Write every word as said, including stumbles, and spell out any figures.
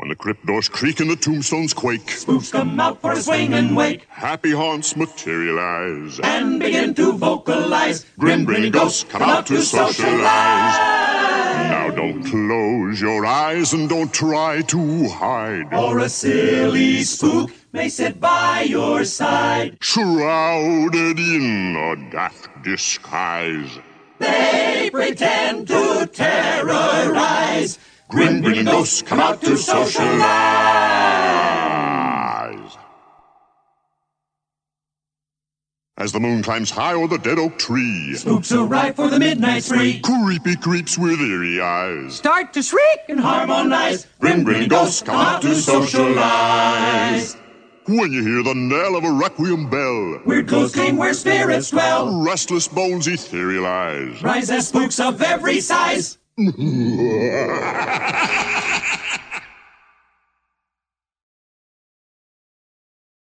When the crypt doors creak and the tombstones quake, spooks come out for a swing and wake. Happy haunts materialize and begin to vocalize. Grin grinning ghosts come out to socialize. Now don't close your eyes and don't try to hide, or a silly spook may sit by your side. Shrouded in a daft disguise, they pretend to terrorize. Grin grinning ghosts come out to socialize. As the moon climbs high o'er the dead oak tree, spooks arrive for the midnight spree. Creepy creeps with eerie eyes start to shriek and harmonize. Grin grinning ghosts come out to socialize. When you hear the knell of a requiem bell, weird clothes cling where spirits dwell. Restless bones etherealize. Rise as spooks of every size.